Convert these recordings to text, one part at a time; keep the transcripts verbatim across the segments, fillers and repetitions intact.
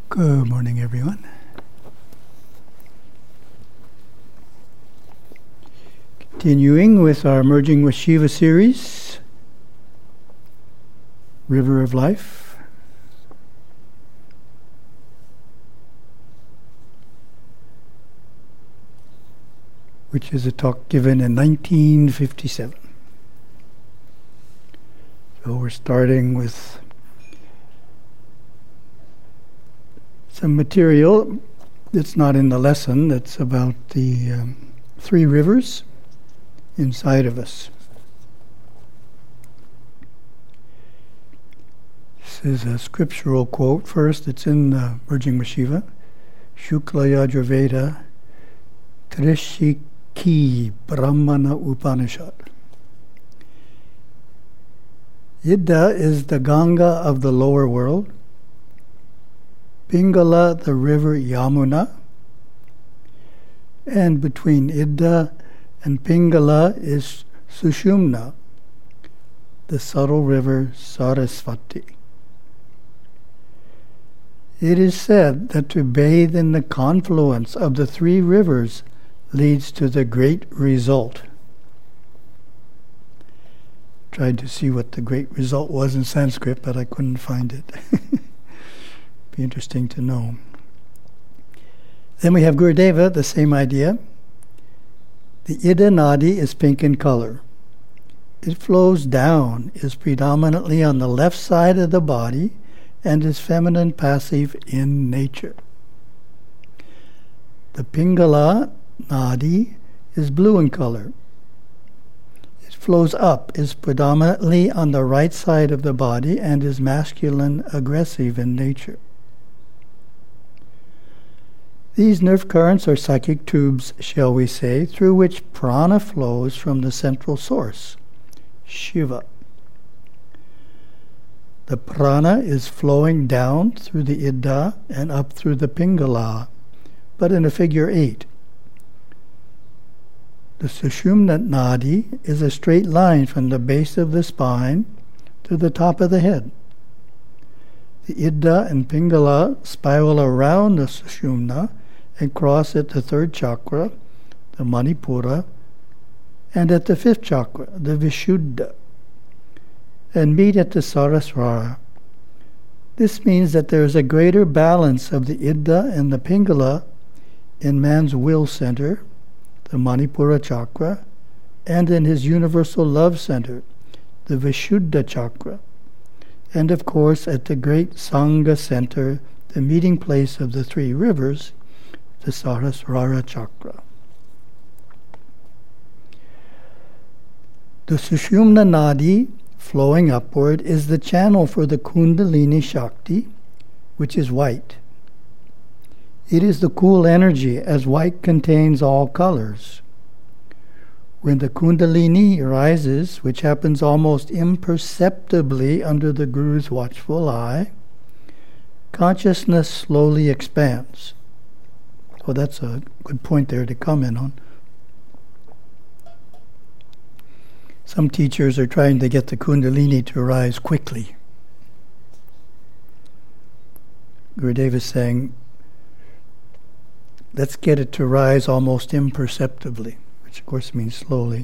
Good morning, everyone. Continuing with our Merging with Shiva series, River of Life. Which is a talk given in nineteen fifty-seven. So we're starting with some material that's not in the lesson, that's about the um, three rivers inside of us. This is a scriptural quote first. It's in uh, Merging with Shiva. Shukla Yajurveda Trishiki Brahmana Upanishad. Idda is the Ganga of the lower world. Pingala, the river Yamuna, and between Idda and Pingala is Sushumna, the subtle river Sarasvati. It is said that to bathe in the confluence of the three rivers leads to the great result. Tried to see what the great result was in Sanskrit, but I couldn't find it. Be interesting to know. Then we have Gurudeva, the same idea. The Ida Nadi is pink in color. It flows down, is predominantly on the left side of the body, and is feminine passive in nature. The Pingala Nadi is blue in color. It flows up, is predominantly on the right side of the body, and is masculine aggressive in nature. These nerve currents are psychic tubes, shall we say, through which prana flows from the central source, Shiva. The prana is flowing down through the Idda and up through the Pingala, but in a figure eight. The Sushumna Nadi is a straight line from the base of the spine to the top of the head. The Idda and Pingala spiral around the Sushumna and cross at the third chakra, the Manipura, and at the fifth chakra, the Vishuddha, and meet at the Sarasvara. This means that there is a greater balance of the Idda and the Pingala in man's will center, the Manipura chakra, and in his universal love center, the Vishuddha chakra, and of course at the great Sangha center, the meeting place of the three rivers, the Sarasvara chakra. The Sushumna Nadi, flowing upward, is the channel for the Kundalini Shakti, which is white. It is the cool energy, as white contains all colors. When the Kundalini rises, which happens almost imperceptibly under the Guru's watchful eye, consciousness slowly expands. So that's a good point there to comment on. Some teachers are trying to get the Kundalini to rise quickly. Gurudeva is saying, let's get it to rise almost imperceptibly, which of course means slowly.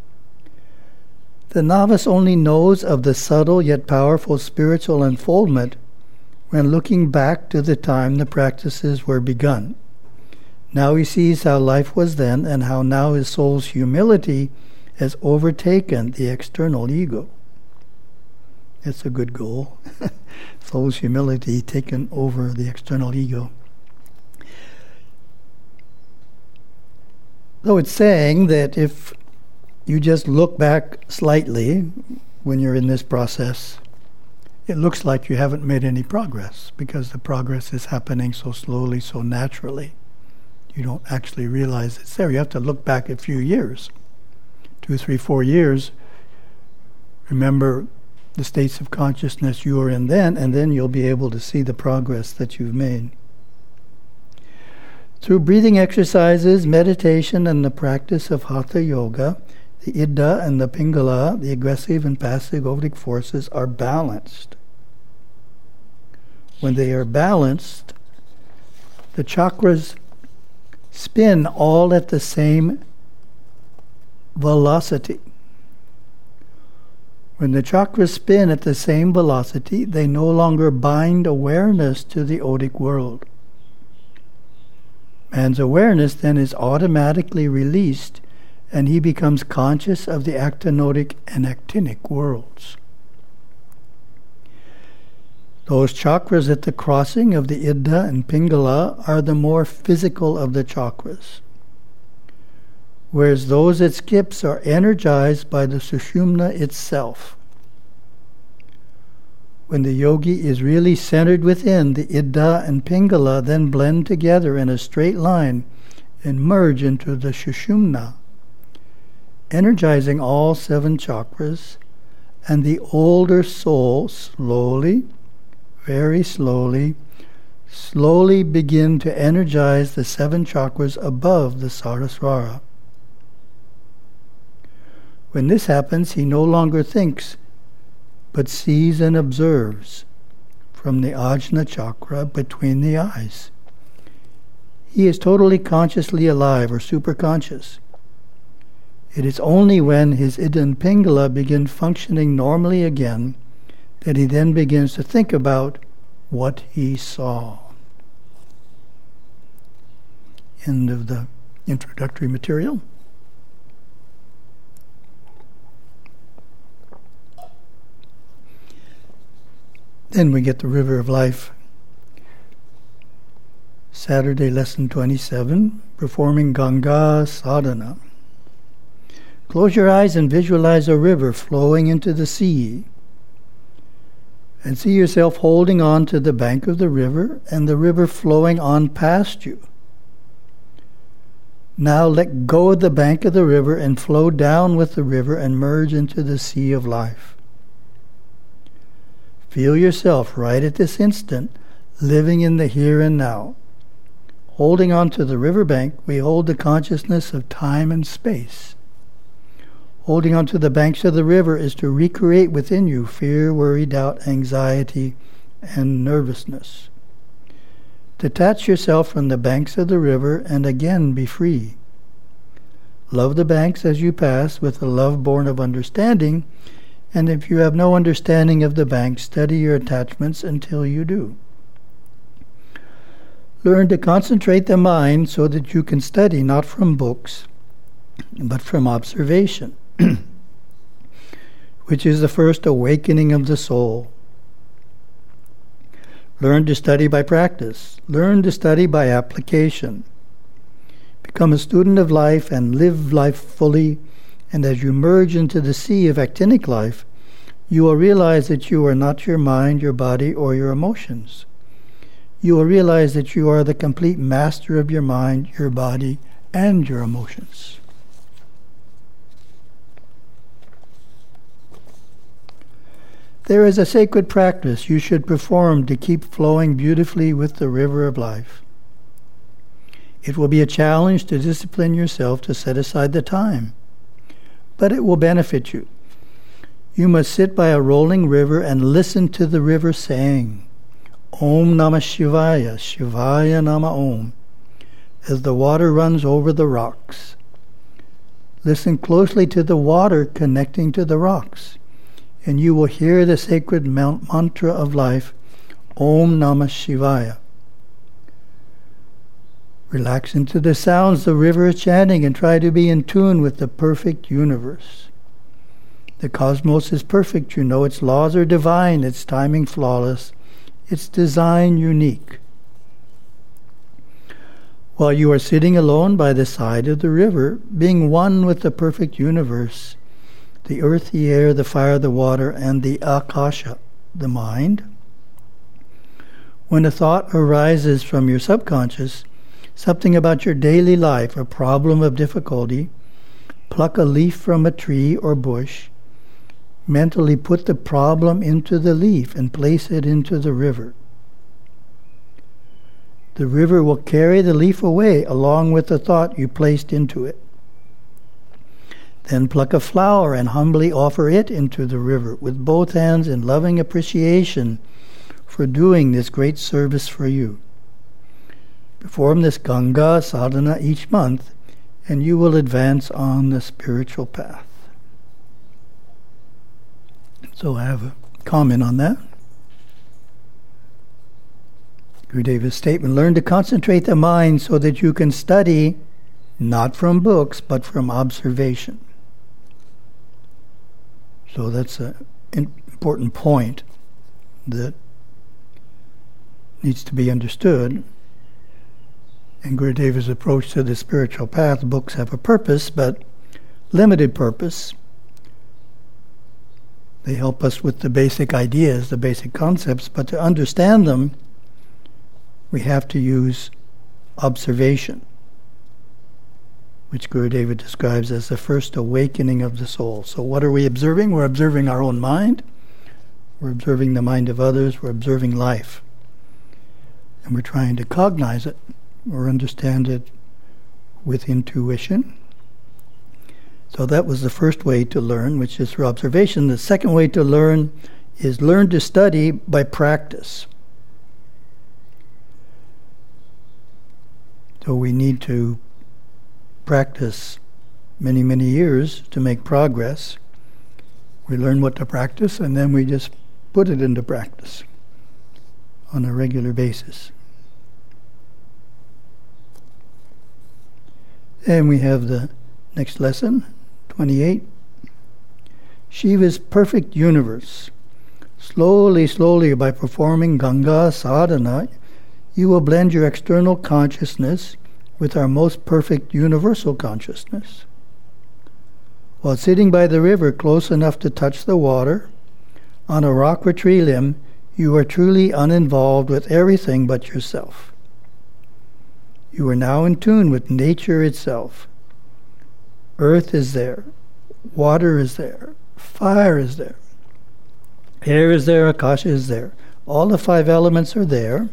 The novice only knows of the subtle yet powerful spiritual unfoldment when looking back to the time the practices were begun. Now he sees how life was then and how now his soul's humility has overtaken the external ego. That's a good goal. Soul's humility taken over the external ego. So it's saying that if you just look back slightly when you're in this process, it looks like you haven't made any progress because the progress is happening so slowly, so naturally. You don't actually realize it's there. You have to look back a few years, two, three, four years. Remember the states of consciousness you were in then, and then you'll be able to see the progress that you've made. Through breathing exercises, meditation, and the practice of Hatha Yoga, the Idda and the Pingala, the aggressive and passive egoic forces, are balanced. When they are balanced, The chakras spin all at the same velocity. When the chakras spin at the same velocity, they no longer bind awareness to the odic world. Man's awareness then is automatically released, and he becomes conscious of the actinic and actinic worlds. Those chakras at the crossing of the Ida and Pingala are the more physical of the chakras, whereas those at skips are energized by the Sushumna itself. When the yogi is really centered within, the Ida and Pingala then blend together in a straight line and merge into the Sushumna, energizing all seven chakras, and the older soul slowly, very slowly, slowly begin to energize the seven chakras above the Saraswara. When this happens, he no longer thinks, but sees and observes from the Ajna chakra between the eyes. He is totally consciously alive or superconscious. It is only when his Ida and Pingala begin functioning normally again that he then begins to think about what he saw. End of the introductory material. Then we get the River of Life. Saturday, lesson twenty-seven, performing Ganga Sadhana. Close your eyes and visualize a river flowing into the sea. And see yourself holding on to the bank of the river and the river flowing on past you. Now let go of the bank of the river and flow down with the river and merge into the sea of life. Feel yourself right at this instant living in the here and now. Holding on to the riverbank, we hold the consciousness of time and space. Holding on to the banks of the river is to recreate within you fear, worry, doubt, anxiety, and nervousness. Detach yourself from the banks of the river and again be free. Love the banks as you pass with a love born of understanding, and if you have no understanding of the banks, study your attachments until you do. Learn to concentrate the mind so that you can study not from books, but from observation, which is the first awakening of the soul. Learn to study by practice. Learn to study by application. Become a student of life and live life fully, and as you merge into the sea of actinic life, you will realize that you are not your mind, your body, or your emotions. You will realize that you are the complete master of your mind, your body, and your emotions. There is a sacred practice you should perform to keep flowing beautifully with the river of life. It will be a challenge to discipline yourself to set aside the time, but it will benefit you. You must sit by a rolling river and listen to the river saying, Om Namah Shivaya, Shivaya Nama Om, as the water runs over the rocks. Listen closely to the water connecting to the rocks, and you will hear the sacred mantra of life, Om Namah Shivaya. Relax into the sounds the river is chanting and try to be in tune with the perfect universe. The cosmos is perfect, you know. Its laws are divine, its timing flawless, its design unique. While you are sitting alone by the side of the river, being one with the perfect universe, the earth, the air, the fire, the water, and the akasha, the mind, when a thought arises from your subconscious, something about your daily life, a problem of difficulty, pluck a leaf from a tree or bush, mentally put the problem into the leaf and place it into the river. The river will carry the leaf away along with the thought you placed into it. Then pluck a flower and humbly offer it into the river with both hands in loving appreciation for doing this great service for you. Perform this Ganga sadhana each month, and you will advance on the spiritual path. So I have a comment on that. Gurudeva's statement, learn to concentrate the mind so that you can study not from books, but from observation. So that's an important point that needs to be understood. In Gurudeva's approach to the spiritual path, books have a purpose, but limited purpose. They help us with the basic ideas, the basic concepts, but to understand them, we have to use observation, which Gurudeva describes as the first awakening of the soul. So what are we observing? We're observing our own mind. We're observing the mind of others. We're observing life. And we're trying to cognize it or understand it with intuition. So that was the first way to learn, which is through observation. The second way to learn is learn to study by practice. So we need to practice many, many years to make progress. We learn what to practice, and then we just put it into practice on a regular basis. And we have the next lesson, twenty-eight. Shiva's perfect universe. Slowly, slowly, by performing Ganga sadhana, you will blend your external consciousness with our most perfect universal consciousness. While sitting by the river close enough to touch the water, on a rock or tree limb, you are truly uninvolved with everything but yourself. You are now in tune with nature itself. Earth is there, water is there, fire is there, air is there, akasha is there. All the five elements are there.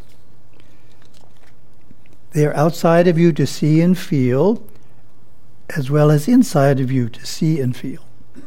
They are outside of you to see and feel, as well as inside of you to see and feel.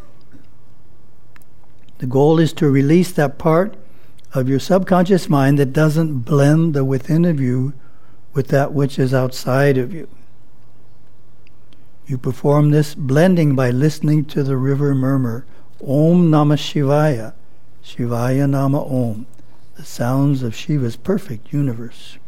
The goal is to release that part of your subconscious mind that doesn't blend the within of you with that which is outside of you. You perform this blending by listening to the river murmur, Om Namah Shivaya, Shivaya Nama Om, the sounds of Shiva's perfect universe.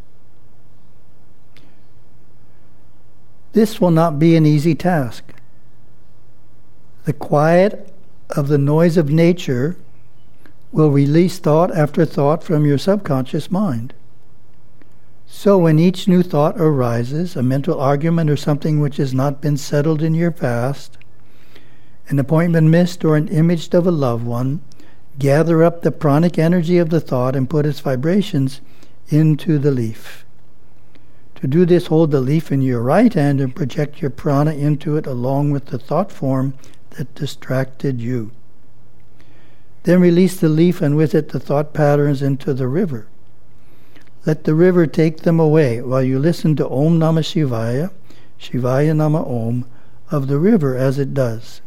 This will not be an easy task. The quiet of the noise of nature will release thought after thought from your subconscious mind. So when each new thought arises, a mental argument or something which has not been settled in your past, an appointment missed or an image of a loved one, gather up the pranic energy of the thought and put its vibrations into the leaf. To do this, hold the leaf in your right hand and project your prana into it along with the thought form that distracted you. Then release the leaf and with it the thought patterns into the river. Let the river take them away while you listen to Om Namah Shivaya, Shivaya Nama Om, of the river as it does.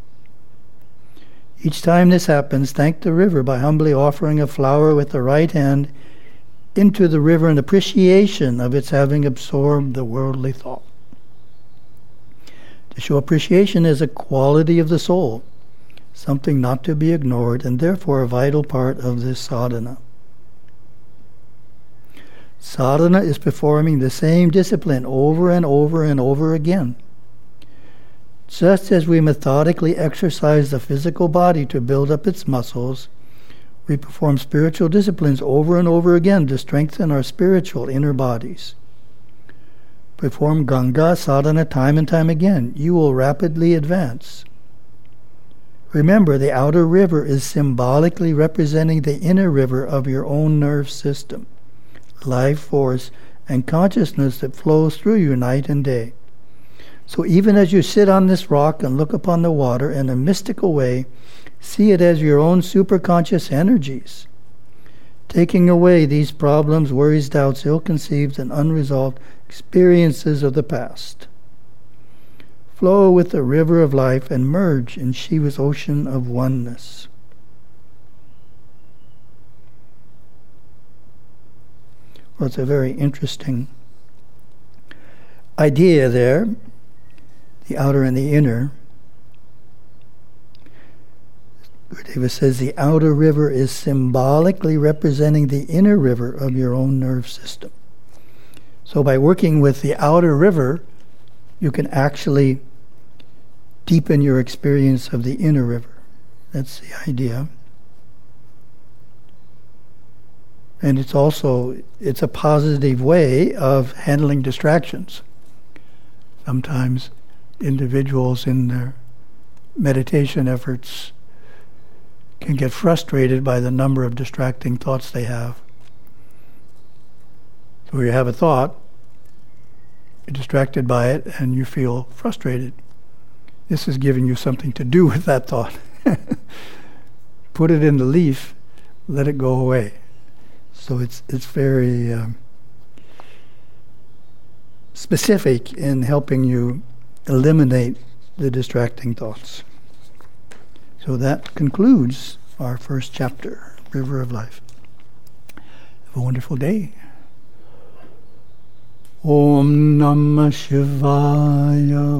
Each time this happens, thank the river by humbly offering a flower with the right hand into the river in appreciation of its having absorbed the worldly thought. To show appreciation is a quality of the soul, something not to be ignored, and therefore a vital part of this sadhana. Sadhana is performing the same discipline over and over and over again. Just as we methodically exercise the physical body to build up its muscles, we perform spiritual disciplines over and over again to strengthen our spiritual inner bodies. Perform Ganga sadhana time and time again. You will rapidly advance. Remember, the outer river is symbolically representing the inner river of your own nerve system, life force, and consciousness that flows through you night and day. So even as you sit on this rock and look upon the water in a mystical way, see it as your own superconscious energies, taking away these problems, worries, doubts, ill-conceived and unresolved experiences of the past. Flow with the river of life and merge in Shiva's ocean of oneness. Well, it's a very interesting idea there, the outer and the inner. Gurdjieff says the outer river is symbolically representing the inner river of your own nerve system. So by working with the outer river, you can actually deepen your experience of the inner river. That's the idea. And it's also, it's a positive way of handling distractions. Sometimes individuals in their meditation efforts can get frustrated by the number of distracting thoughts they have. So you have a thought, you're distracted by it, and you feel frustrated. This is giving you something to do with that thought. Put it in the leaf, let it go away. So it's it's very um, specific in helping you eliminate the distracting thoughts. So that concludes our first chapter, River of Life. Have a wonderful day. Om Namah Shivaya.